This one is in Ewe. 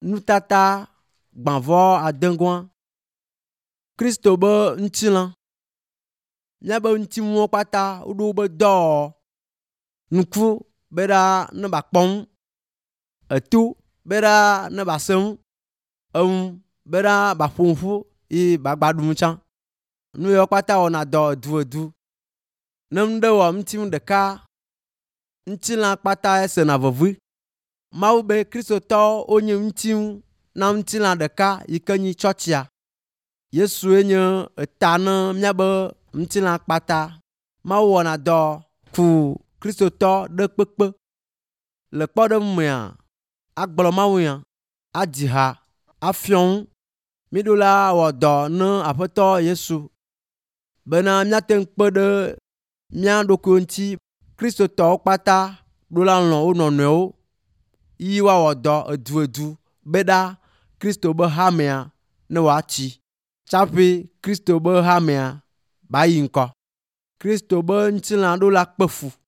nutata gbanvɔ adengoa. Kristo be ŋutilã. Míabe ŋutinuwo kpata woɖo wobe dɔwɔwɔ. Nuku be ɖa ne ba kpɔŋ, eto be ɖa ne ba seŋ, eŋu be ɖa ba ƒo ŋuƒu ye ba gba ɖu nu tsã. Nu yawo kpata wɔna dɔ edu. Ne ŋɖe wɔ ŋutinu ɖeka, ŋutilã kpata sena vevui. Mawu be kristotɔwo wonye ŋutinu na ŋutilã ɖeka yi ke nyi tsɔtsia. Yesue nye eta ne míabe ŋutilã kpata. Mawu wɔna dɔ ku kristotɔ ɖe kpekpe. Le kpɔɖeŋu mea, agblɔ mawunya, adzi ha, afiɔ ŋu. Míɖo la wɔ dɔ ne Aƒetɔ Yesu bena míate ŋu kpe ɖe mía ɖokuiwo ŋuti. Kristotɔwo kpata ɖo la lɔ̃ wo nɔnɔewo yi woawɔ dɔ edu be ɖa Kristo be hamea ne woatsi tsaƒe Kristo be hamea ba yi ŋkɔ. Kristo be ŋutilã ɖo la kpe fu.